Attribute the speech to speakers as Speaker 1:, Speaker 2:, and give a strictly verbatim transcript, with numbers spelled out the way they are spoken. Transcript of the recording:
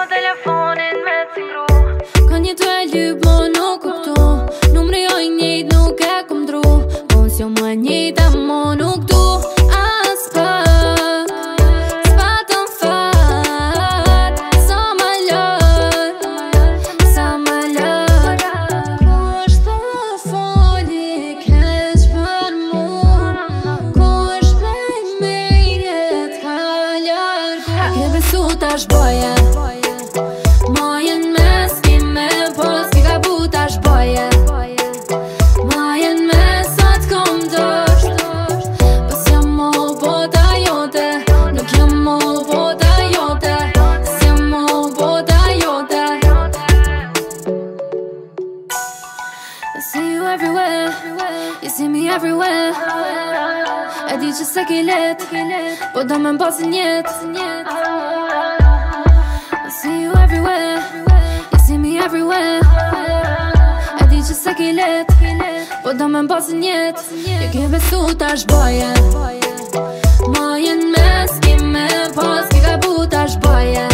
Speaker 1: në telefonin me cingru.
Speaker 2: Ka një të e lyp më nuk kuptu, numri jo i njejt nuk e kum dru. Unë s'jo më njejt e më nuk du as pak. S'pa të m'fat, sa më lër, sa më lër. Kush të foli keq për mu, kush prej mirjet ka largu. Ke besu tash boje, you see me everywhere. E di që se ki let, po do me m'pas njet. I see you everywhere, you see me everywhere. E di që se ki let, po do me m'pas njet. Ju ke besu tash boje, ma jen mes ki me pas, ki ka bu tash boje.